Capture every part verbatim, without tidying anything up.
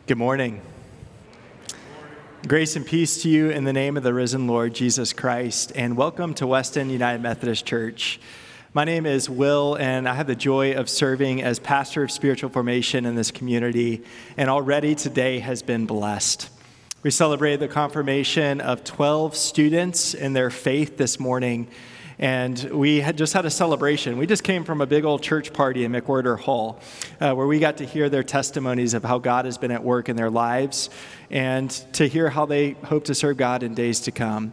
Good morning. Grace and peace to you in the name of the risen Lord Jesus Christ, and welcome to Weston United Methodist Church. My name is Will, and I have the joy of serving as pastor of spiritual formation in this community, and already today has been blessed. We celebrated the confirmation of twelve students in their faith this morning, and we had just had a celebration. We just came from a big old church party in McWhirter Hall, uh, where we got to hear their testimonies of how God has been at work in their lives and to hear how they hope to serve God in days to come.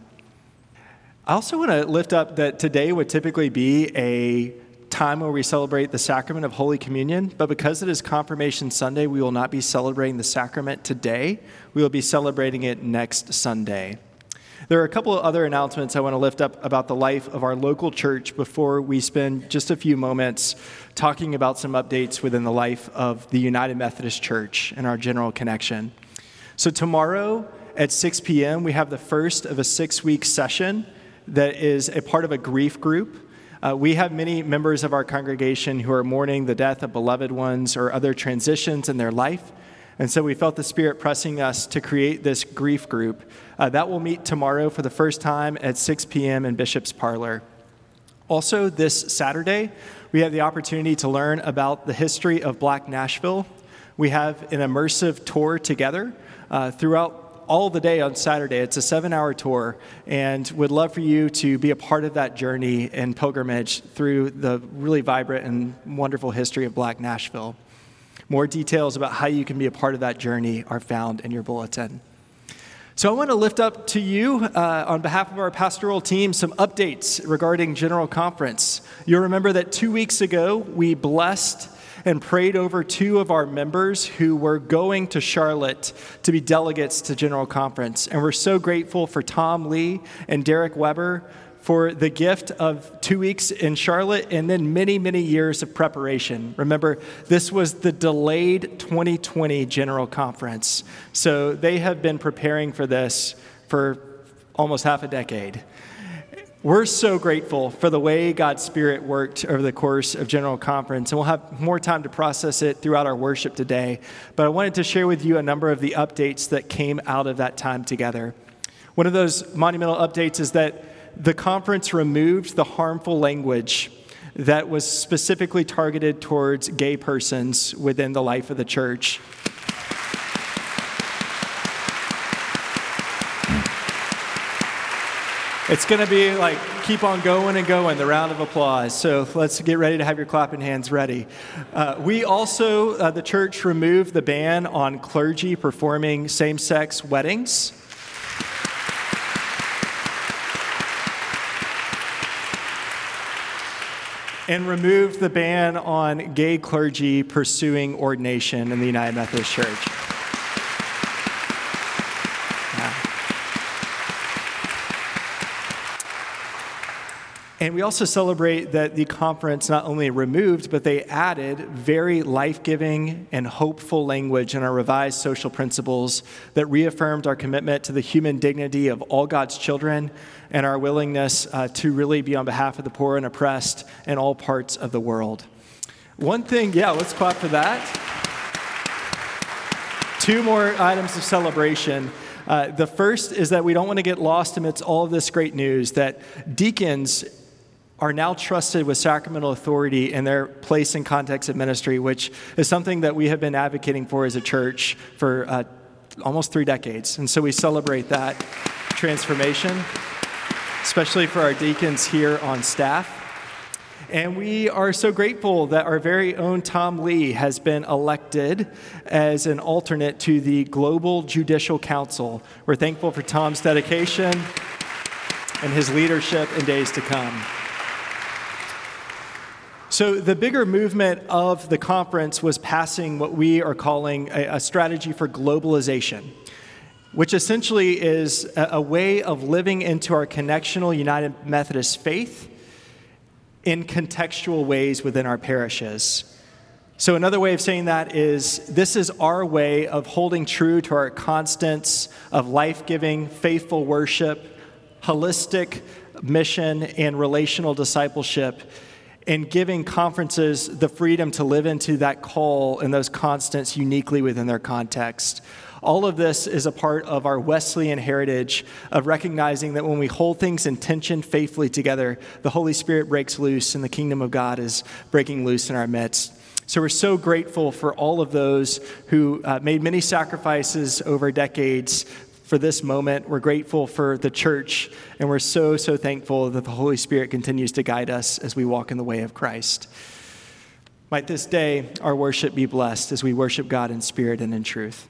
I also want to lift up that today would typically be a time where we celebrate the sacrament of Holy Communion, but because it is Confirmation Sunday, we will not be celebrating the sacrament today. We will be celebrating it next Sunday. There are a couple of other announcements I want to lift up about the life of our local church before we spend just a few moments talking about some updates within the life of the United Methodist Church and our general connection. So tomorrow at six p.m., we have the first of a six-week session that is a part of a grief group. Uh, we have many members of our congregation who are mourning the death of beloved ones or other transitions in their life. And so we felt the Spirit pressing us to create this grief group. Uh, that will meet tomorrow for the first time at six p.m. in Bishop's Parlor. Also, this Saturday, we have the opportunity to learn about the history of Black Nashville. We have an immersive tour together uh, throughout all the day on Saturday. It's a seven-hour tour, and would love for you to be a part of that journey and pilgrimage through the really vibrant and wonderful history of Black Nashville. More details about how you can be a part of that journey are found in your bulletin. So I want to lift up to you, uh, on behalf of our pastoral team, some updates regarding General Conference. You'll remember that two weeks ago, we blessed and prayed over two of our members who were going to Charlotte to be delegates to General Conference. And we're so grateful for Tom Lee and Derek Weber for the gift of two weeks in Charlotte and then many, many years of preparation. Remember, this was the delayed twenty twenty General Conference. So they have been preparing for this for almost half a decade. We're so grateful for the way God's Spirit worked over the course of General Conference, and we'll have more time to process it throughout our worship today. But I wanted to share with you a number of the updates that came out of that time together. One of those monumental updates is that the conference removed the harmful language that was specifically targeted towards gay persons within the life of the church. It's going to be like keep on going and going, the round of applause. So let's get ready to have your clapping hands ready. Uh, we also, uh, the church removed the ban on clergy performing same-sex weddings. And removed the ban on gay clergy pursuing ordination in the United Methodist Church. Yeah. And we also celebrate that the conference not only removed, but they added very life-giving and hopeful language in our revised social principles that reaffirmed our commitment to the human dignity of all God's children and our willingness uh, to really be on behalf of the poor and oppressed in all parts of the world. One thing, yeah, let's clap for that. Two more items of celebration. Uh, the first is that we don't want to get lost amidst all of this great news that deacons are now trusted with sacramental authority in their place and context of ministry, which is something that we have been advocating for as a church for uh, almost three decades. And so we celebrate that transformation, especially for our deacons here on staff. And we are so grateful that our very own Tom Lee has been elected as an alternate to the Global Judicial Council. We're thankful for Tom's dedication and his leadership in days to come. So the bigger movement of the conference was passing what we are calling a, a strategy for globalization, which essentially is a, a way of living into our connectional United Methodist faith in contextual ways within our parishes. So another way of saying that is this is our way of holding true to our constants of life-giving, faithful worship, holistic mission, and relational discipleship and giving conferences the freedom to live into that call and those constants uniquely within their context. All of this is a part of our Wesleyan heritage of recognizing that when we hold things in tension faithfully together, the Holy Spirit breaks loose and the kingdom of God is breaking loose in our midst. So we're so grateful for all of those who uh, made many sacrifices over decades for this moment. We're grateful for the church, and we're so, so thankful that the Holy Spirit continues to guide us as we walk in the way of Christ. Might this day our worship be blessed as we worship God in spirit and in truth.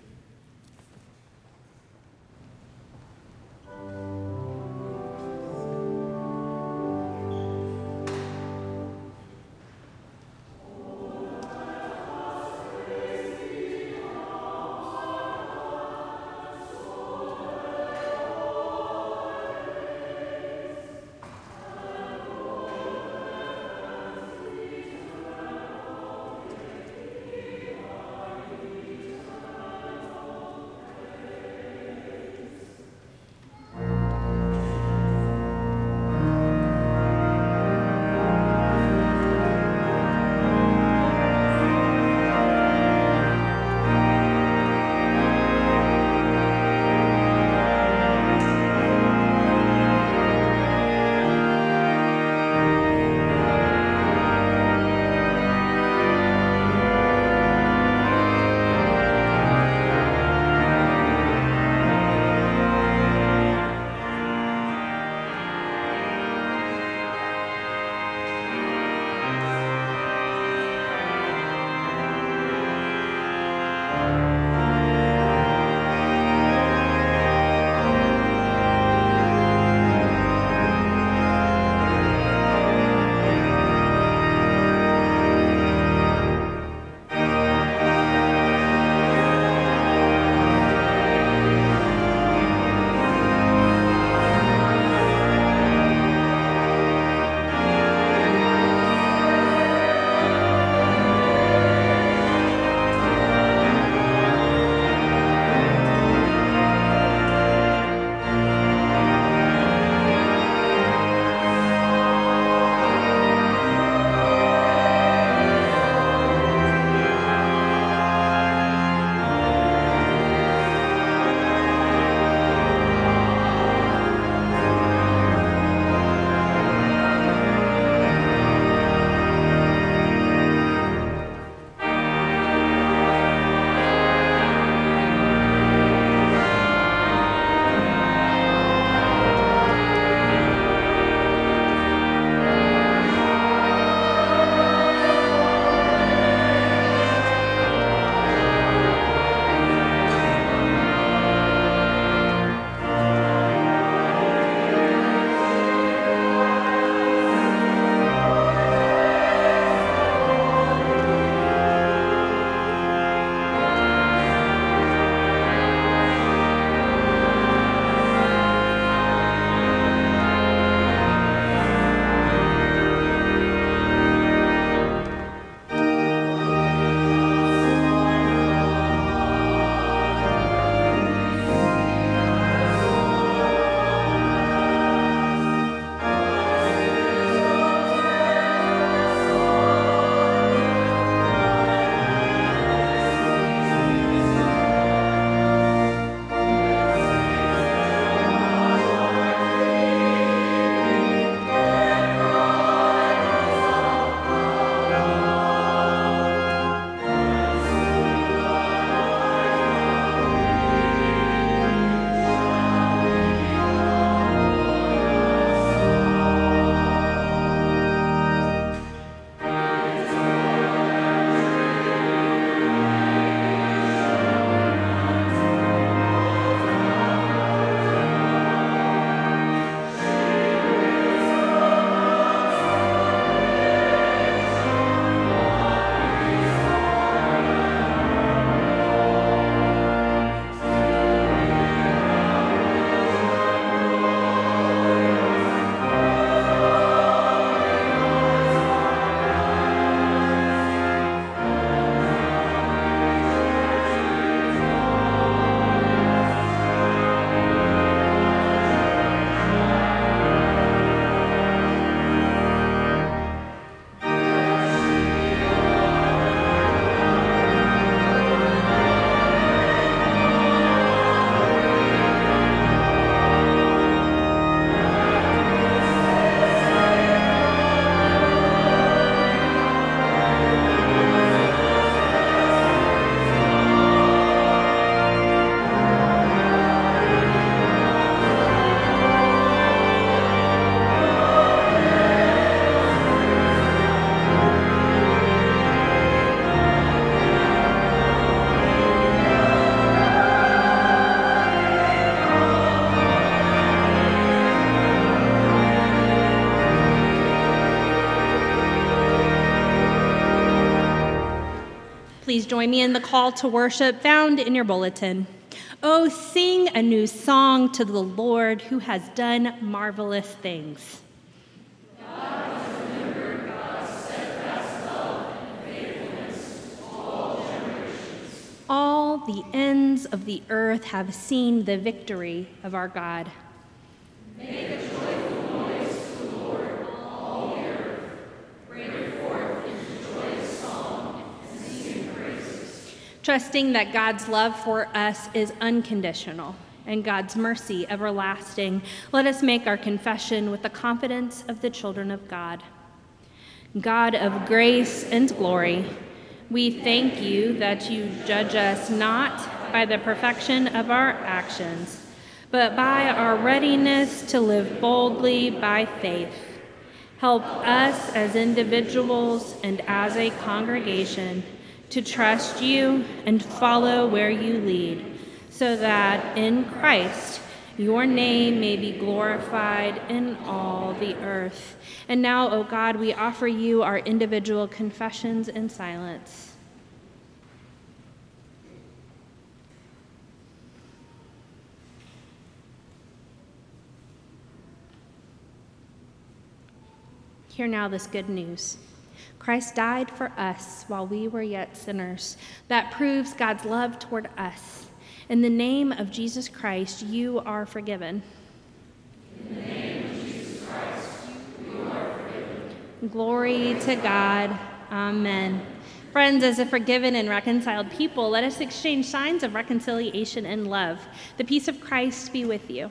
please join me in the call to worship found in your bulletin. Oh, sing a new song to the Lord who has done marvelous things. God has remembered God's steadfast love and faithfulness to all generations. All the ends of the earth have seen the victory of our God. Make a joyful noise to the Lord, all the earth. Bring forth into joyous song and sing praises. Trusting that God's love for us is unconditional and God's mercy everlasting, let us make our confession with the confidence of the children of God. God of grace and glory, we thank you that you judge us not by the perfection of our actions, but by our readiness to live boldly by faith. Help us as individuals and as a congregation to trust you and follow where you lead, so that in Christ your name may be glorified in all the earth. And now, O God, we offer you our individual confessions in silence. Hear now this good news. Christ died for us while we were yet sinners. That proves God's love toward us. In the name of Jesus Christ, you are forgiven. In the name of Jesus Christ, you are forgiven. Glory to God. Amen. Friends, as a forgiven and reconciled people, let us exchange signs of reconciliation and love. The peace of Christ be with you.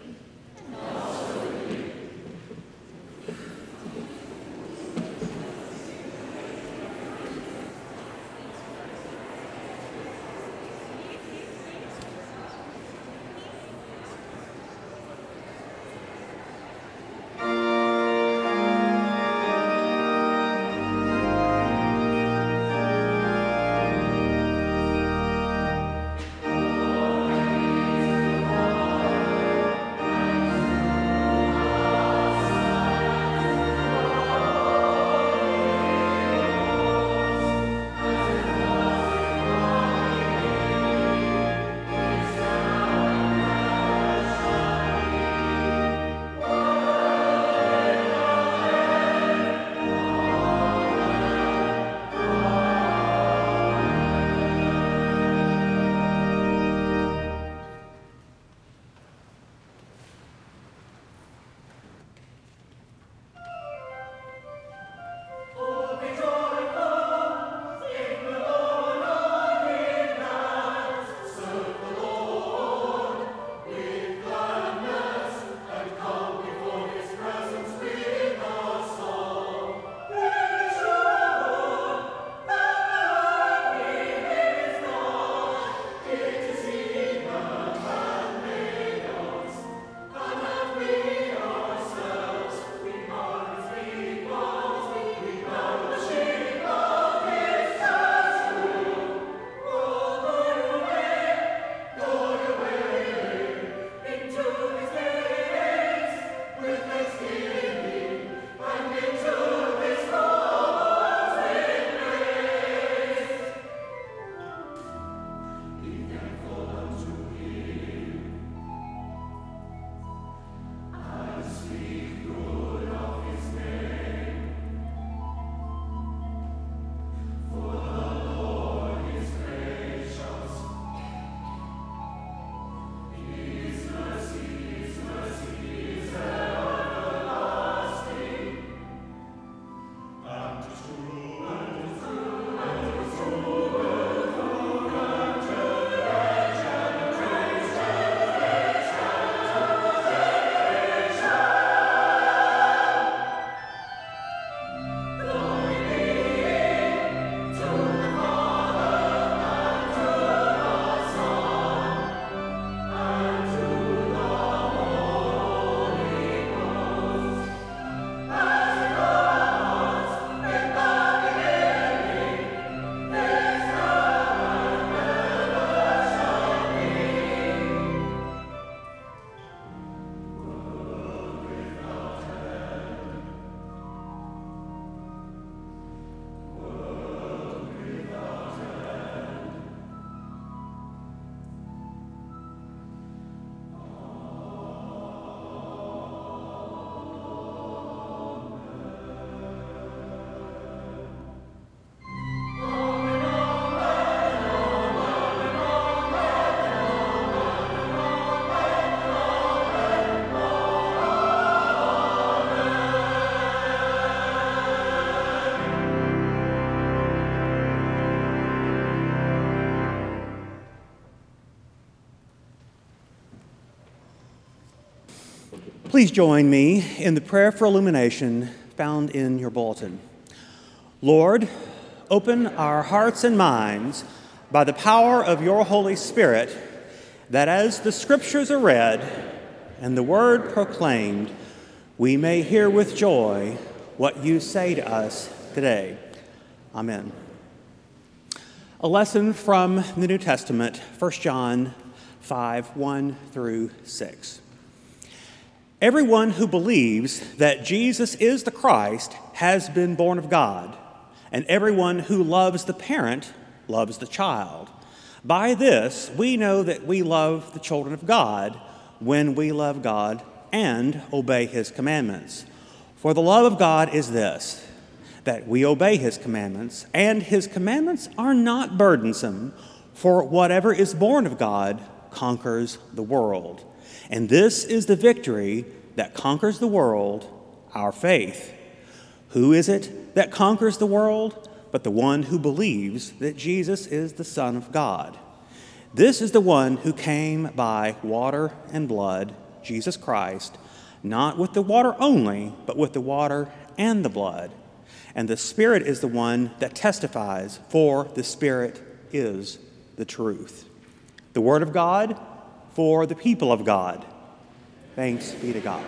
Please join me in the prayer for illumination found in your bulletin. Lord, open our hearts and minds by the power of your Holy Spirit, that as the Scriptures are read and the Word proclaimed, we may hear with joy what you say to us today. Amen. A lesson from the New Testament, First John five, one through six. Everyone who believes that Jesus is the Christ has been born of God, and everyone who loves the parent loves the child. By this, we know that we love the children of God when we love God and obey his commandments. For the love of God is this, that we obey his commandments, and his commandments are not burdensome, for whatever is born of God conquers the world. And this is the victory that conquers the world, our faith. Who is it that conquers the world? But the one who believes that Jesus is the Son of God. This is the one who came by water and blood, Jesus Christ, not with the water only, but with the water and the blood. And the Spirit is the one that testifies, for the Spirit is the truth. The Word of God for the people of God. Thanks be to God.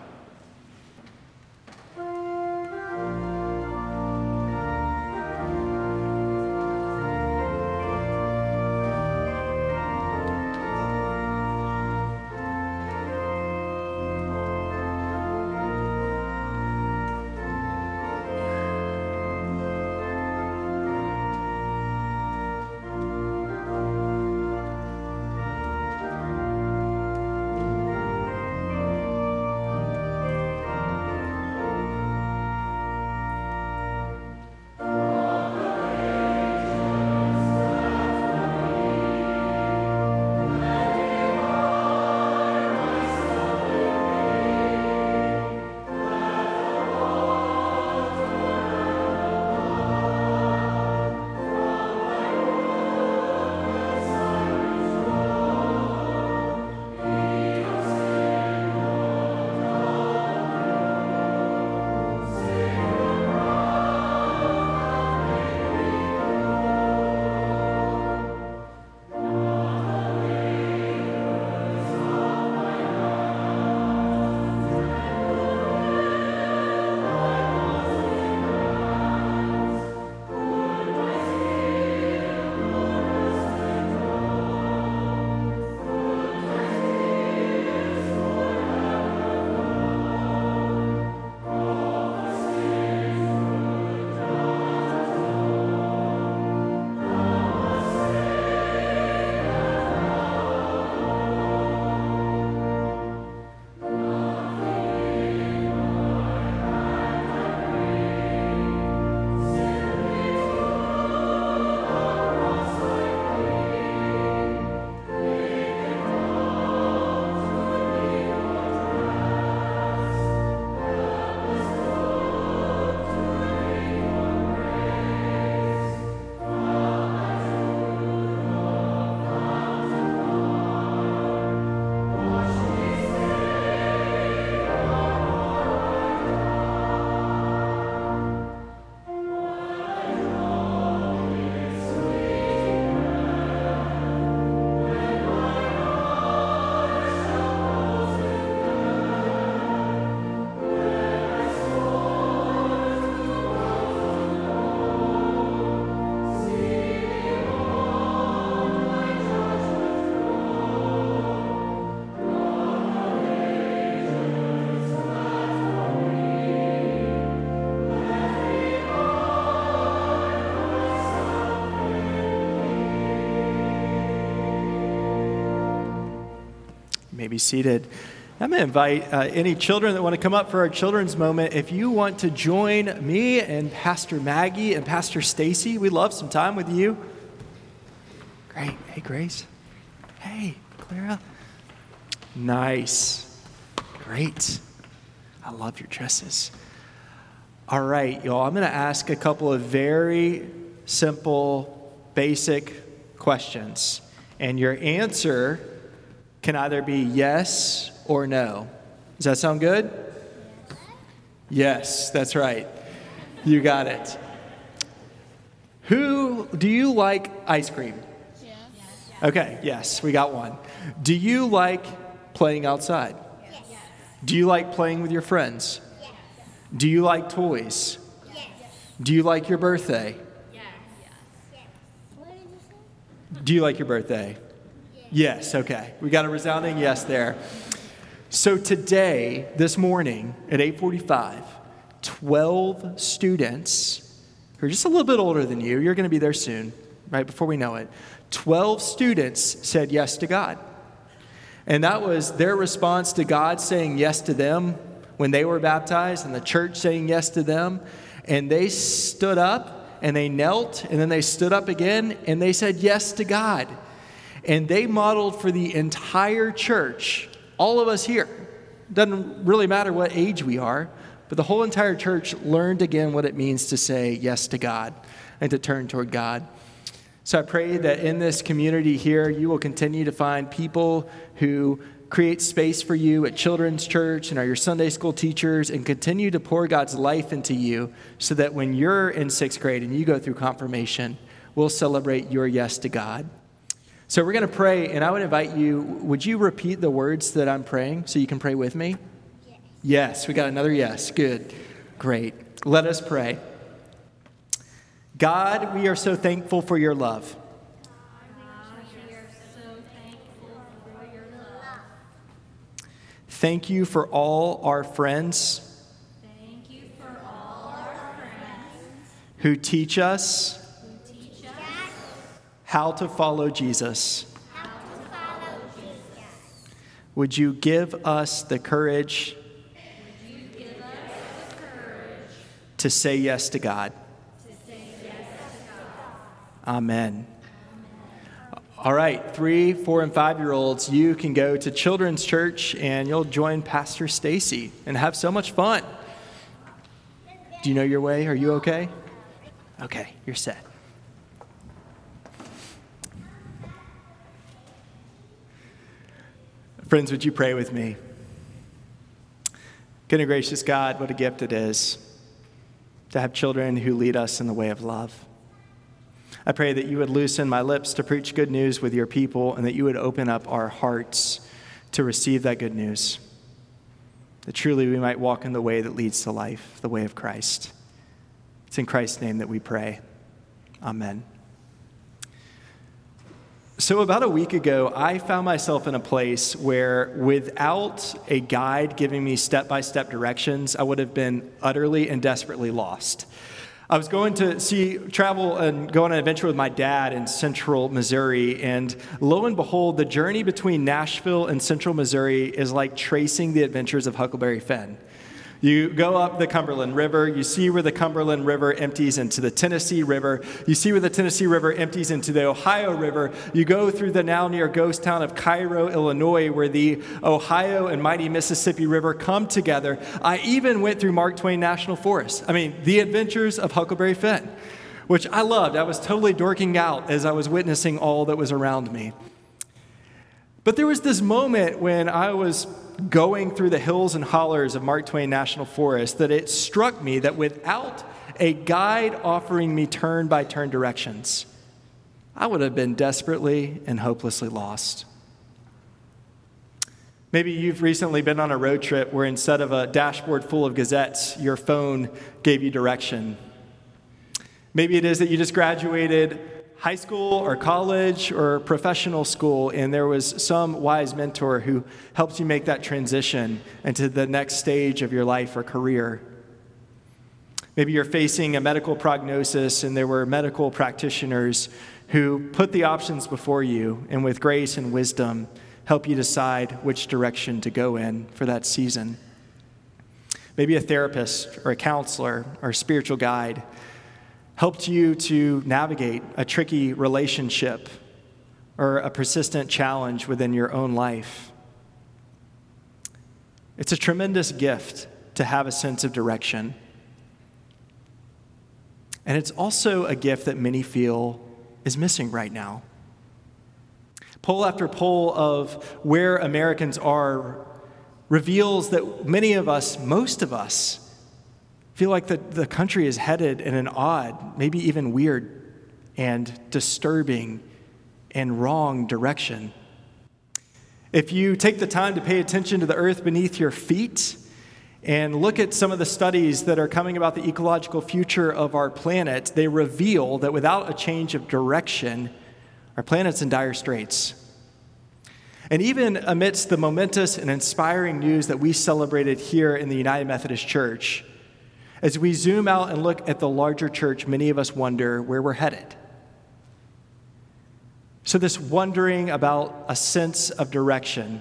may be seated. I'm going to invite uh, any children that want to come up for our children's moment. If you want to join me and Pastor Maggie and Pastor Stacy, we'd love some time with you. Great. Hey, Grace. Hey, Clara. Nice. Great. I love your dresses. All right, y'all. I'm going to ask a couple of very simple, basic questions. And your answer can either be yes or no. Does that sound good? Yes, that's right. You got it. Who, do you like ice cream? Yes. Okay, yes, we got one. Do you like playing outside? Yes. Do you like playing with your friends? Yes. Do you like toys? Yes. Do you like your birthday? Yes. What did you say? Do you like your birthday? Yes, okay. We got a resounding yes there. So today, this morning at eight forty-five, twelve students who are just a little bit older than you, you're going to be there soon, right before we know it, twelve students said yes to God. And that was their response to God saying yes to them when they were baptized and the church saying yes to them. And they stood up and they knelt and then they stood up again and they said yes to God. And they modeled for the entire church, all of us here. Doesn't really matter what age we are, but the whole entire church learned again what it means to say yes to God and to turn toward God. So I pray that in this community here, you will continue to find people who create space for you at Children's Church and are your Sunday school teachers and continue to pour God's life into you so that when you're in sixth grade and you go through confirmation, we'll celebrate your yes to God. So we're going to pray, and I would invite you, would you repeat the words that I'm praying so you can pray with me? Yes. Yes, we got another yes. Good. Great. Let us pray. God, we are so thankful for your love. Thank you for all our friends. Thank you for all our friends Who teach us who teach us how to follow Jesus. how to follow Jesus. Would you give us the courage Would you give us the courage to say yes to God? to say yes to God? Amen. All right, three, four, and five-year-olds, you can go to Children's Church and you'll join Pastor Stacy and have so much fun. Do you know your way? Are you okay? Okay, you're set. Friends, would you pray with me? Good and gracious God, what a gift it is to have children who lead us in the way of love. I pray that you would loosen my lips to preach good news with your people and that you would open up our hearts to receive that good news. That truly we might walk in the way that leads to life, the way of Christ. It's in Christ's name that we pray. Amen. So about a week ago, I found myself in a place where without a guide giving me step-by-step directions, I would have been utterly and desperately lost. I was going to see, travel and go on an adventure with my dad in central Missouri, and lo and behold, the journey between Nashville and central Missouri is like tracing the adventures of Huckleberry Finn. You go up the Cumberland River, you see where the Cumberland River empties into the Tennessee River, you see where the Tennessee River empties into the Ohio River, you go through the now near ghost town of Cairo, Illinois, where the Ohio and mighty Mississippi River come together. I even went through Mark Twain National Forest. I mean, the adventures of Huckleberry Finn, which I loved. I was totally dorking out as I was witnessing all that was around me. But there was this moment when I was going through the hills and hollers of Mark Twain National Forest that it struck me that without a guide offering me turn-by-turn directions, I would have been desperately and hopelessly lost. Maybe you've recently been on a road trip where instead of a dashboard full of gazettes, your phone gave you direction. Maybe it is that you just graduated high school or college or professional school, and there was some wise mentor who helped you make that transition into the next stage of your life or career. Maybe you're facing a medical prognosis, and there were medical practitioners who put the options before you, and with grace and wisdom, help you decide which direction to go in for that season. Maybe a therapist or a counselor or a spiritual guide helped you to navigate a tricky relationship or a persistent challenge within your own life. It's a tremendous gift to have a sense of direction. And it's also a gift that many feel is missing right now. Poll after poll of where Americans are reveals that many of us, most of us, feel like the, the country is headed in an odd, maybe even weird and disturbing and wrong direction. If you take the time to pay attention to the earth beneath your feet and look at some of the studies that are coming about the ecological future of our planet, they reveal that without a change of direction, our planet's in dire straits. And even amidst the momentous and inspiring news that we celebrated here in the United Methodist Church, as we zoom out and look at the larger church, many of us wonder where we're headed. So this wondering about a sense of direction,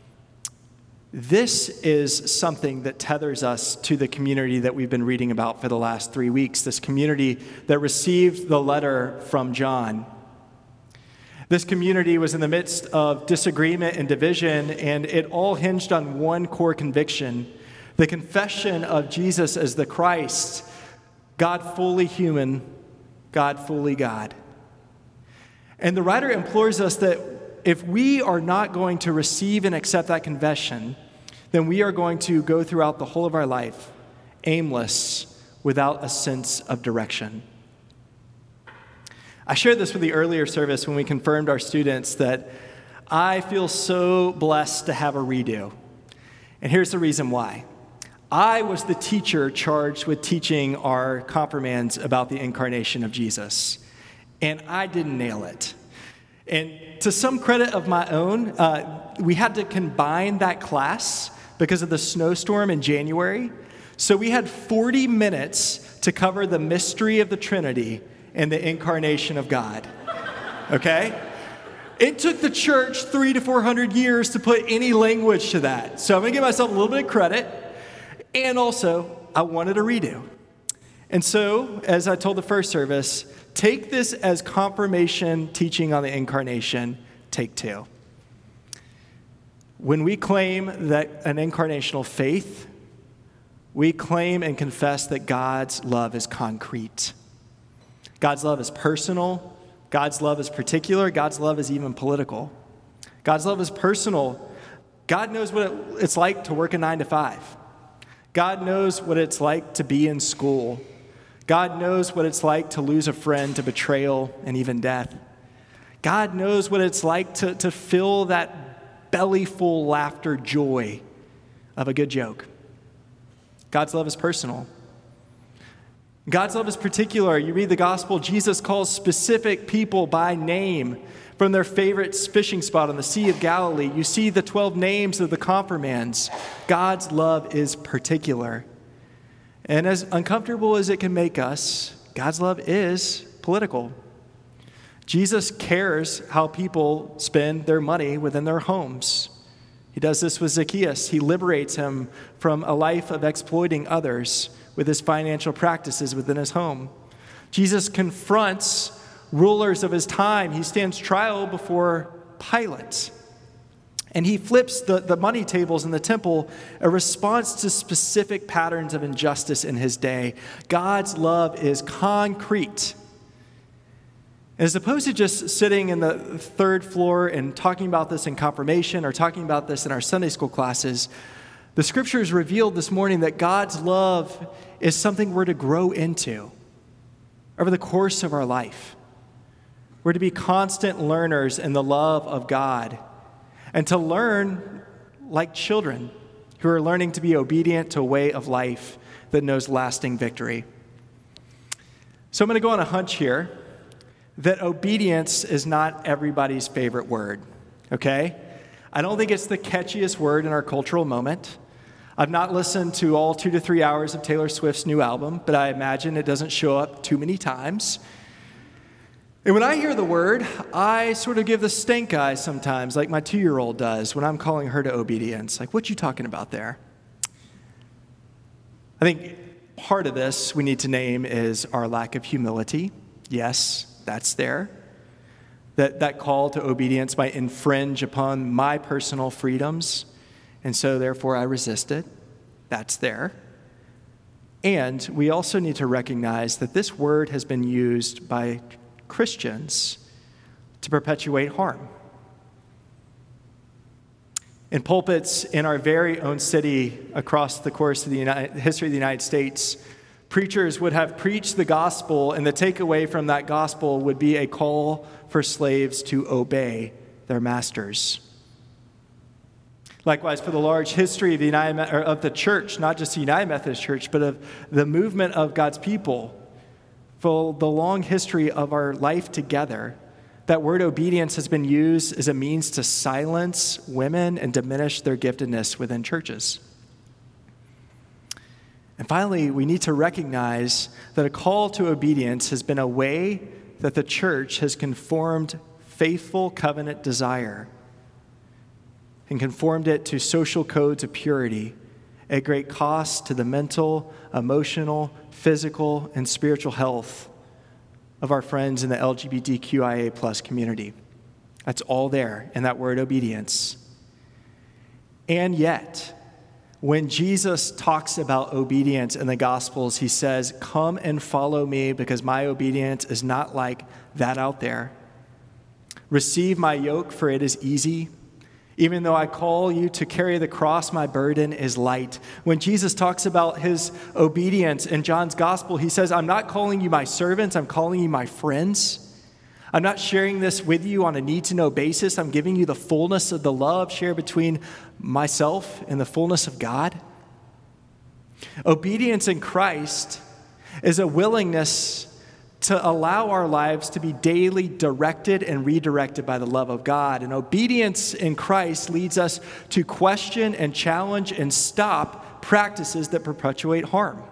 this is something that tethers us to the community that we've been reading about for the last three weeks, this community that received the letter from John. This community was in the midst of disagreement and division, and it all hinged on one core conviction, the confession of Jesus as the Christ, God fully human, God fully God. And the writer implores us that if we are not going to receive and accept that confession, then we are going to go throughout the whole of our life aimless, without a sense of direction. I shared this with the earlier service when we confirmed our students that I feel so blessed to have a redo. And here's the reason why. I was the teacher charged with teaching our confirmands about the incarnation of Jesus. And I didn't nail it. And to some credit of my own, uh, we had to combine that class because of the snowstorm in January. So we had forty minutes to cover the mystery of the Trinity and the incarnation of God. Okay? It took the church three to four hundred years to put any language to that. So I'm going to give myself a little bit of credit. And also, I wanted a redo. And so, as I told the first service, take this as confirmation teaching on the incarnation, take two. When we claim that an incarnational faith, we claim and confess that God's love is concrete. God's love is personal. God's love is particular. God's love is even political. God's love is personal. God knows what it's like to work a nine to five. God knows what it's like to be in school. God knows what it's like to lose a friend to betrayal and even death. God knows what it's like to, to feel that belly-full laughter joy of a good joke. God's love is personal. God's love is particular. You read the gospel, Jesus calls specific people by name from their favorite fishing spot on the Sea of Galilee. You see the twelve names of the confirmands. God's love is particular. And as uncomfortable as it can make us, God's love is political. Jesus cares how people spend their money within their homes. He does this with Zacchaeus. He liberates him from a life of exploiting others with his financial practices within his home. Jesus confronts rulers of his time. He stands trial before Pilate. And he flips the, the money tables in the temple, a response to specific patterns of injustice in his day. God's love is concrete. As opposed to just sitting in the third floor and talking about this in confirmation or talking about this in our Sunday school classes, the scriptures revealed this morning that God's love is something we're to grow into over the course of our life. We're to be constant learners in the love of God and to learn like children who are learning to be obedient to a way of life that knows lasting victory. So I'm going to go on a hunch here that obedience is not everybody's favorite word, okay? I don't think it's the catchiest word in our cultural moment. I've not listened to all two to three hours of Taylor Swift's new album, but I imagine it doesn't show up too many times. And when I hear the word, I sort of give the stink eye sometimes, like my two-year-old does when I'm calling her to obedience. Like, what you talking about there? I think part of this we need to name is our lack of humility. Yes, that's there. That that call to obedience might infringe upon my personal freedoms, and so therefore I resist it. That's there. And we also need to recognize that this word has been used by Christians to perpetuate harm. In pulpits in our very own city across the course of the United, history of the United States, preachers would have preached the gospel, and the takeaway from that gospel would be a call for slaves to obey their masters. Likewise, for the large history of the United, or of the church, not just the United Methodist Church, but of the movement of God's people, for the long history of our life together, that word obedience has been used as a means to silence women and diminish their giftedness within churches. And finally, we need to recognize that a call to obedience has been a way that the church has conformed faithful covenant desire and conformed it to social codes of purity at great cost to the mental, emotional, physical, and spiritual health of our friends in the L G B T Q I A plus community. That's all there in that word obedience. And yet, when Jesus talks about obedience in the Gospels, he says, "Come and follow me because my obedience is not like that out there. Receive my yoke, for it is easy. Even though I call you to carry the cross, my burden is light." When Jesus talks about his obedience in John's gospel, he says, "I'm not calling you my servants, I'm calling you my friends. I'm not sharing this with you on a need-to-know basis. I'm giving you the fullness of the love shared between myself and the fullness of God." Obedience in Christ is a willingness to allow our lives to be daily directed and redirected by the love of God. And obedience in Christ leads us to question and challenge and stop practices that perpetuate harm.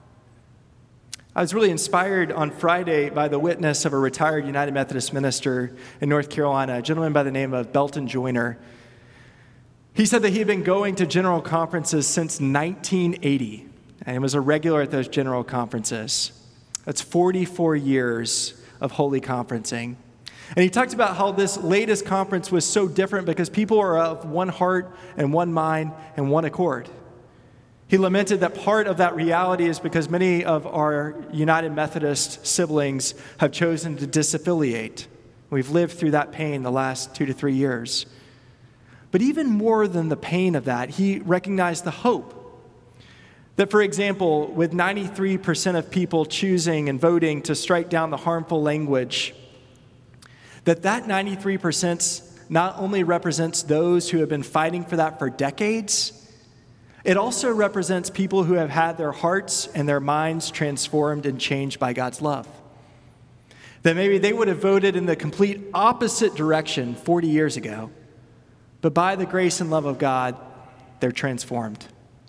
I was really inspired on Friday by the witness of a retired United Methodist minister in North Carolina, a gentleman by the name of Belton Joyner. He said that he had been going to general conferences since nineteen eighty and was a regular at those general conferences. That's forty-four years of holy conferencing. And he talked about how this latest conference was so different because people are of one heart and one mind and one accord. He lamented that part of that reality is because many of our United Methodist siblings have chosen to disaffiliate. We've lived through that pain the last two to three years. But even more than the pain of that, he recognized the hope. That, for example, with ninety-three percent of people choosing and voting to strike down the harmful language, that that ninety-three percent not only represents those who have been fighting for that for decades, it also represents people who have had their hearts and their minds transformed and changed by God's love. That maybe they would have voted in the complete opposite direction forty years ago, but by the grace and love of God, they're transformed.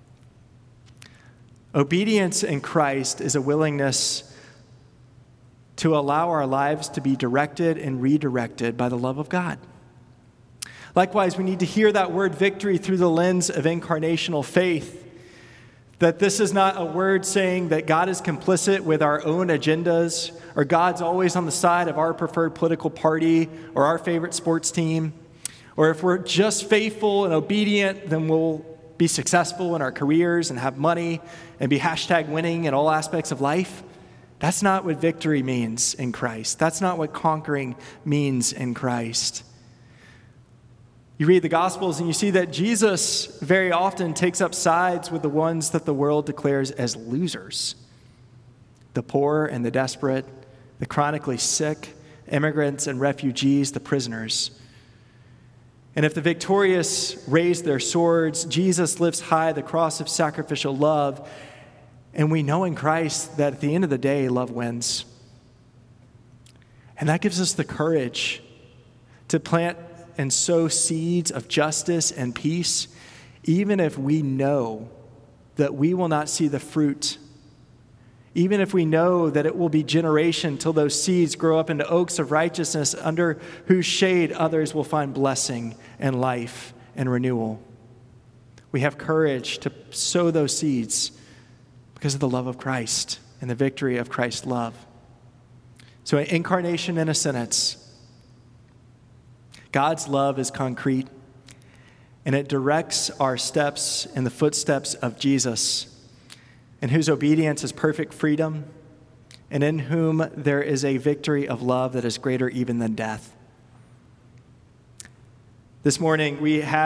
Obedience in Christ is a willingness to allow our lives to be directed and redirected by the love of God. Likewise, we need to hear that word victory through the lens of incarnational faith, that this is not a word saying that God is complicit with our own agendas, or God's always on the side of our preferred political party or our favorite sports team, or if we're just faithful and obedient, then we'll be successful in our careers and have money and be hashtag winning in all aspects of life. That's not what victory means in Christ. That's not what conquering means in Christ. You read the Gospels and you see that Jesus very often takes up sides with the ones that the world declares as losers. The poor and the desperate, the chronically sick, immigrants and refugees, the prisoners. And if the victorious raise their swords, Jesus lifts high the cross of sacrificial love. And we know in Christ that at the end of the day, love wins. And that gives us the courage to plant and sow seeds of justice and peace, even if we know that we will not see the fruit. Even if we know that it will be generation till those seeds grow up into oaks of righteousness under whose shade others will find blessing and life and renewal. We have courage to sow those seeds because of the love of Christ and the victory of Christ's love. So, incarnation in a sentence. God's love is concrete, and it directs our steps in the footsteps of Jesus, in whose obedience is perfect freedom, and in whom there is a victory of love that is greater even than death. This morning, we had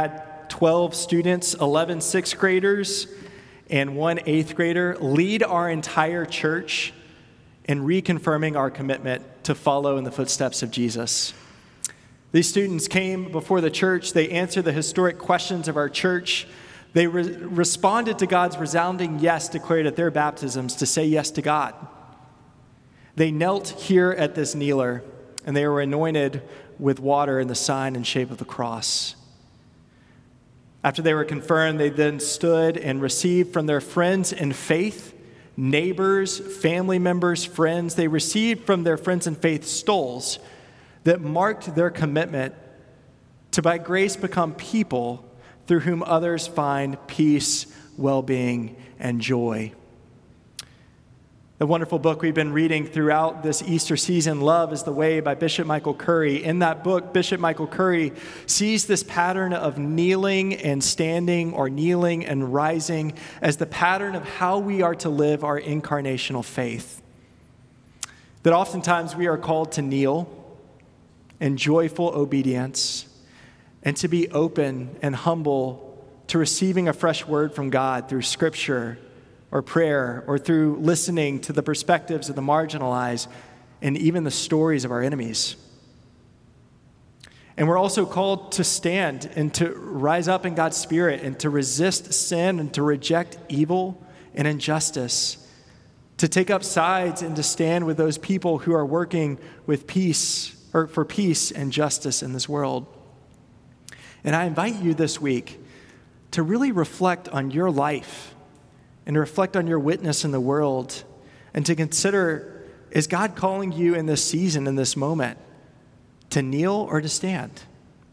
twelve students, eleven sixth graders, and one eighth grader lead our entire church in reconfirming our commitment to follow in the footsteps of Jesus. These students came before the church. They answered the historic questions of our church. They re- responded to God's resounding yes declared at their baptisms to say yes to God. They knelt here at this kneeler, and they were anointed with water in the sign and shape of the cross. After they were confirmed, they then stood and received from their friends in faith, neighbors, family members, friends. They received from their friends in faith stoles that marked their commitment to by grace become people through whom others find peace, well-being, and joy. The wonderful book we've been reading throughout this Easter season, Love is the Way by Bishop Michael Curry. In that book, Bishop Michael Curry sees this pattern of kneeling and standing or kneeling and rising as the pattern of how we are to live our incarnational faith. That oftentimes we are called to kneel in joyful obedience and to be open and humble to receiving a fresh word from God through Scripture or prayer, or through listening to the perspectives of the marginalized and even the stories of our enemies. And we're also called to stand and to rise up in God's Spirit and to resist sin and to reject evil and injustice, to take up sides and to stand with those people who are working with peace or for peace and justice in this world. And I invite you this week to really reflect on your life and to reflect on your witness in the world, and to consider, is God calling you in this season, in this moment, to kneel or to stand?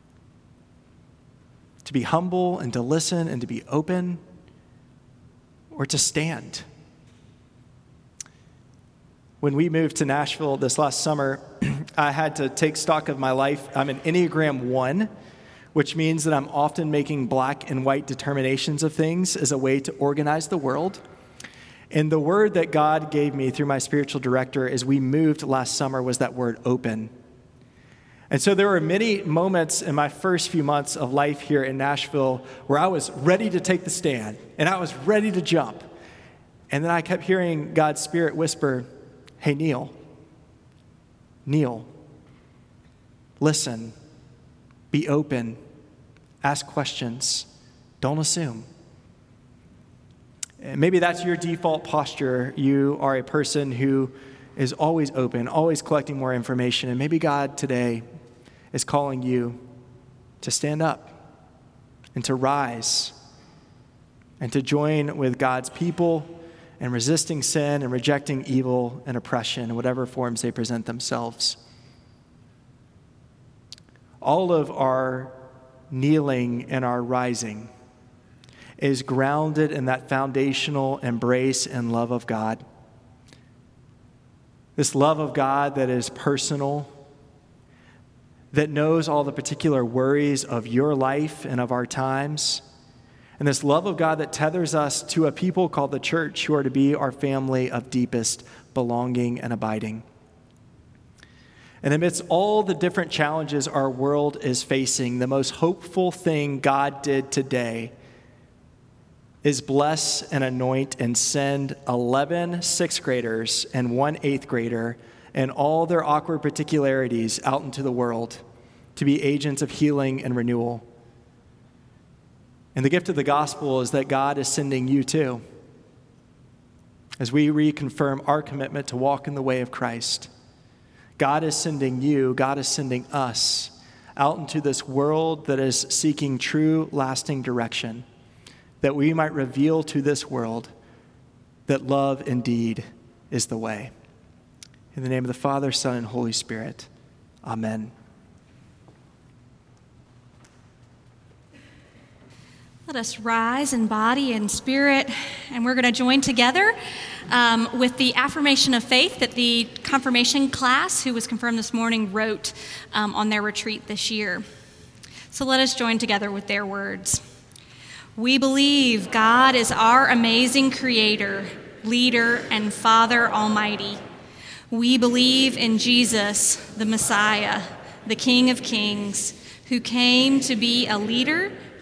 To be humble and to listen and to be open, or to stand? When we moved to Nashville this last summer, I had to take stock of my life. I'm an Enneagram one, which means that I'm often making black and white determinations of things as a way to organize the world. And the word that God gave me through my spiritual director as we moved last summer was that word open. And so there were many moments in my first few months of life here in Nashville where I was ready to take the stand and I was ready to jump. And then I kept hearing God's Spirit whisper, hey, kneel, kneel, listen. Be open, ask questions, don't assume. And maybe that's your default posture. You are a person who is always open, always collecting more information, and maybe God today is calling you to stand up and to rise and to join with God's people in resisting sin and rejecting evil and oppression in whatever forms they present themselves. All of our kneeling and our rising is grounded in that foundational embrace and love of God. This love of God that is personal, that knows all the particular worries of your life and of our times, and this love of God that tethers us to a people called the church who are to be our family of deepest belonging and abiding. And amidst all the different challenges our world is facing, the most hopeful thing God did today is bless and anoint and send eleven sixth graders and one eighth grader and all their awkward particularities out into the world to be agents of healing and renewal. And the gift of the gospel is that God is sending you too, as we reconfirm our commitment to walk in the way of Christ. God is sending you, God is sending us out into this world that is seeking true, lasting direction, that we might reveal to this world that love indeed is the way. In the name of the Father, Son, and Holy Spirit, amen. Let us rise in body and spirit, and we're going to join together um, with the affirmation of faith that the confirmation class, who was confirmed this morning, wrote um, on their retreat this year. So let us join together with their words. We believe God is our amazing creator, leader, and Father Almighty. We believe in Jesus, the Messiah, the King of Kings, who came to be a leader,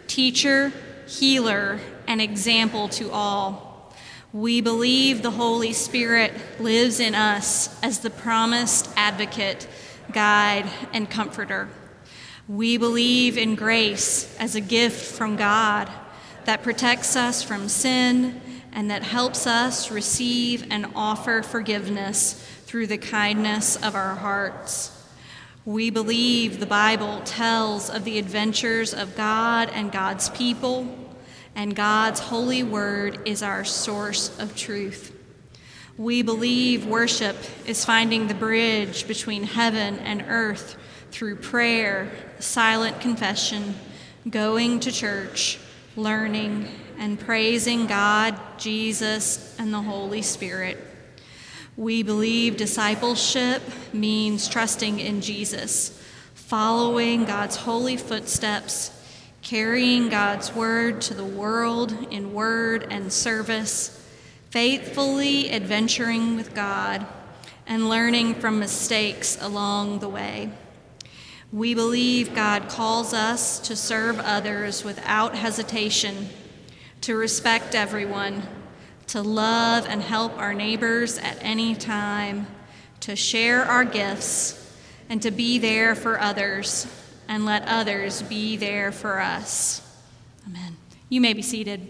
teacher, healer, and example to all. We believe the Holy Spirit lives in us as the promised advocate, guide, and comforter. We believe in grace as a gift from God that protects us from sin and that helps us receive and offer forgiveness through the kindness of our hearts. We believe the Bible tells of the adventures of God and God's people, and God's holy word is our source of truth. We believe worship is finding the bridge between heaven and earth through prayer, silent confession, going to church, learning, and praising God, Jesus, and the Holy Spirit. We believe discipleship means trusting in Jesus, following God's holy footsteps, carrying God's word to the world in word and service, faithfully adventuring with God, and learning from mistakes along the way. We believe God calls us to serve others without hesitation, to respect everyone, to love and help our neighbors at any time, to share our gifts, and to be there for others, and let others be there for us. Amen. You may be seated.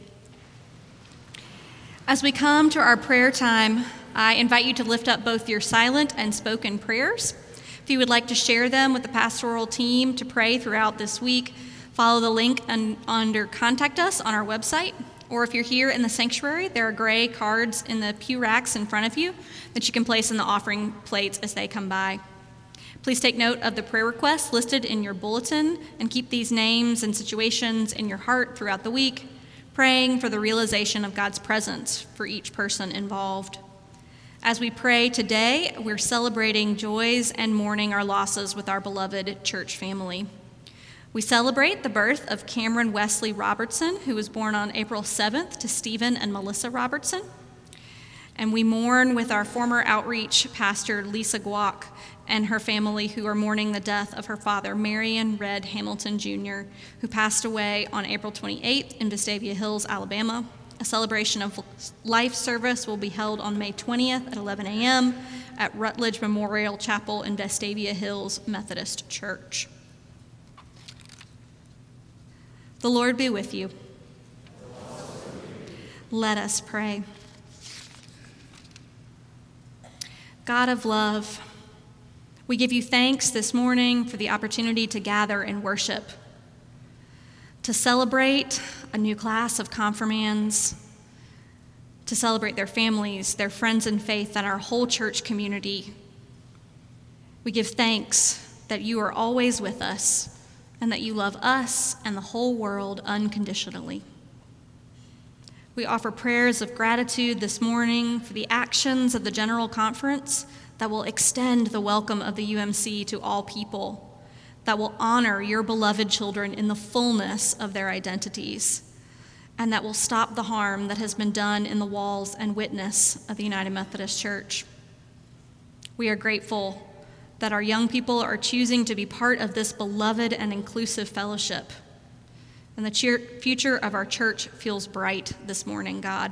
As we come to our prayer time, I invite you to lift up both your silent and spoken prayers. If you would like to share them with the pastoral team to pray throughout this week, follow the link un- under Contact Us on our website. Or if you're here in the sanctuary, there are gray cards in the pew racks in front of you that you can place in the offering plates as they come by. Please take note of the prayer requests listed in your bulletin and keep these names and situations in your heart throughout the week, praying for the realization of God's presence for each person involved. As we pray today, we're celebrating joys and mourning our losses with our beloved church family. We celebrate the birth of Cameron Wesley Robertson, who was born on April seventh to Stephen and Melissa Robertson. And we mourn with our former outreach pastor, Lisa Guac, and her family, who are mourning the death of her father, Marion Red Hamilton Junior, who passed away on April twenty-eighth in Vestavia Hills, Alabama. A celebration of life service will be held on May twentieth at eleven a.m. at Rutledge Memorial Chapel in Vestavia Hills Methodist Church. The Lord be with you. Let us pray. God of love, we give you thanks this morning for the opportunity to gather and worship, to celebrate a new class of confirmands, to celebrate their families, their friends in faith, and our whole church community. We give thanks that you are always with us and that you love us and the whole world unconditionally. We offer prayers of gratitude this morning for the actions of the General Conference that will extend the welcome of the U M C to all people, that will honor your beloved children in the fullness of their identities, and that will stop the harm that has been done in the walls and witness of the United Methodist Church. We are grateful that our young people are choosing to be part of this beloved and inclusive fellowship. And the cheer- future of our church feels bright this morning, God.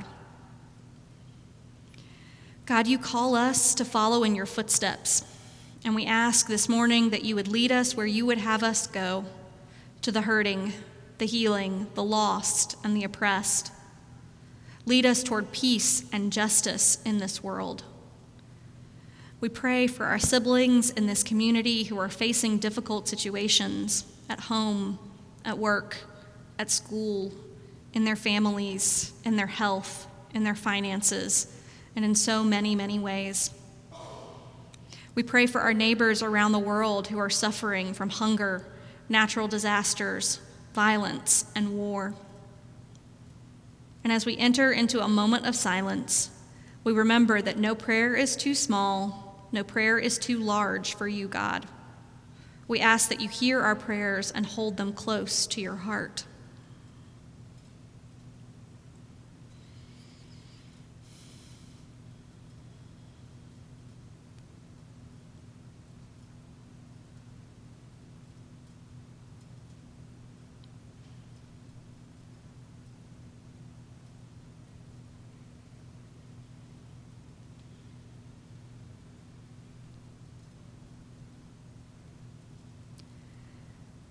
God, you call us to follow in your footsteps. And we ask this morning that you would lead us where you would have us go, to the hurting, the healing, the lost, and the oppressed. Lead us toward peace and justice in this world. We pray for our siblings in this community who are facing difficult situations at home, at work, at school, in their families, in their health, in their finances, and in so many, many ways. We pray for our neighbors around the world who are suffering from hunger, natural disasters, violence, and war. And as we enter into a moment of silence, we remember that no prayer is too small, no prayer is too large for you, God. We ask that you hear our prayers and hold them close to your heart.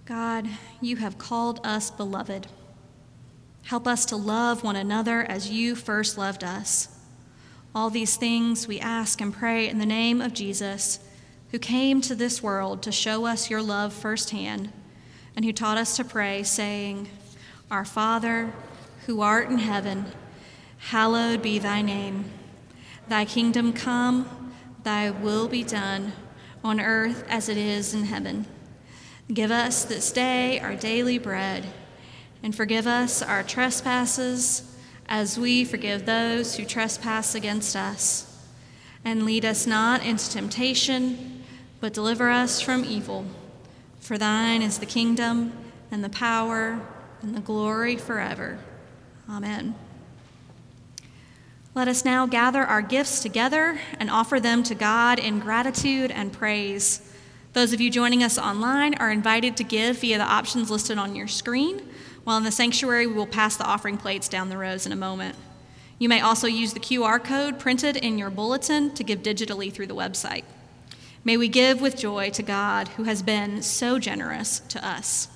God, you have called us beloved. Help us to love one another as you first loved us. All these things we ask and pray in the name of Jesus, who came to this world to show us your love firsthand, and who taught us to pray, saying, Our Father, who art in heaven, hallowed be thy name. Thy kingdom come, thy will be done, on earth as it is in heaven. Give us this day our daily bread, and forgive us our trespasses, as we forgive those who trespass against us. And lead us not into temptation, but deliver us from evil. For thine is the kingdom, and the power, and the glory forever. Amen. Let us now gather our gifts together and offer them to God in gratitude and praise. Those of you joining us online are invited to give via the options listed on your screen, while in the sanctuary we will pass the offering plates down the rows in a moment. You may also use the Q R code printed in your bulletin to give digitally through the website. May we give with joy to God, who has been so generous to us.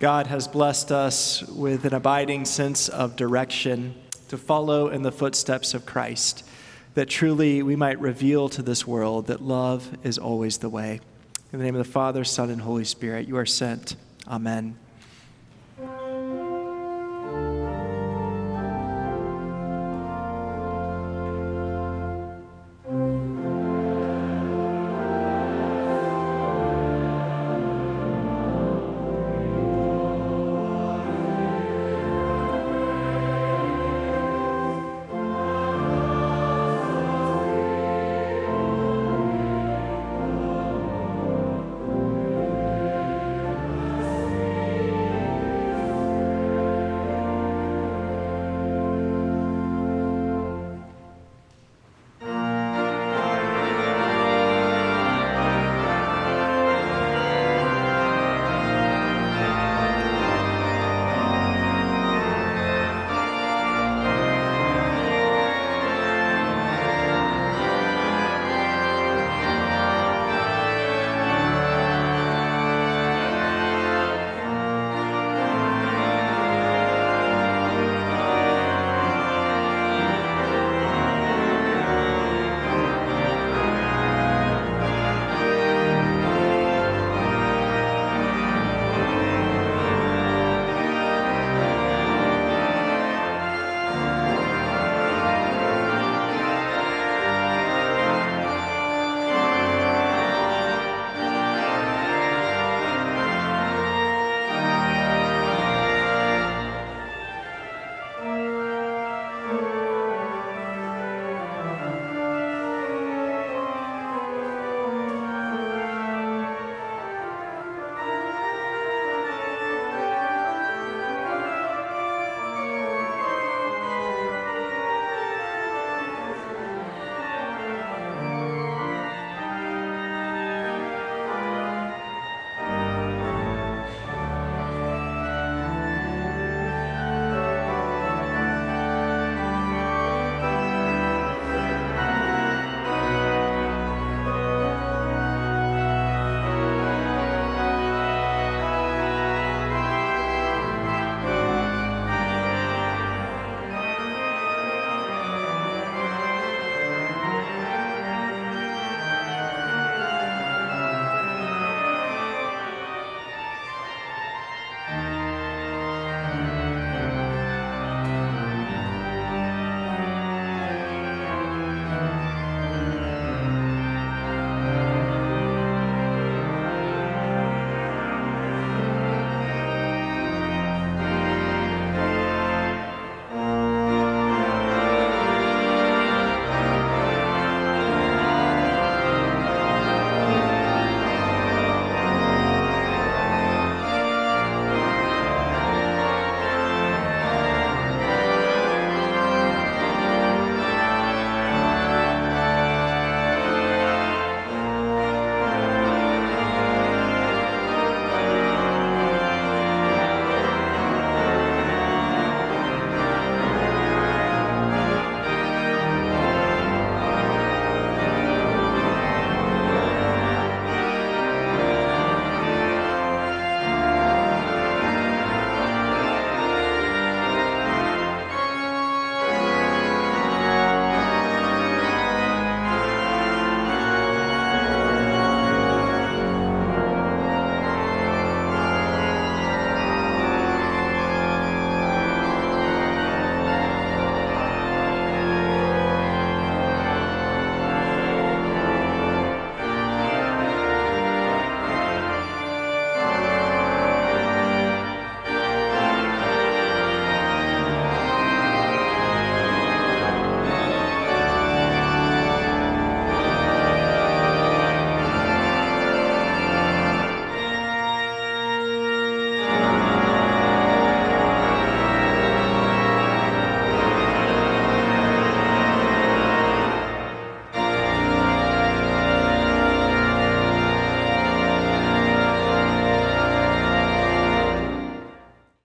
God has blessed us with an abiding sense of direction to follow in the footsteps of Christ, that truly we might reveal to this world that love is always the way. In the name of the Father, Son, and Holy Spirit, you are sent. Amen.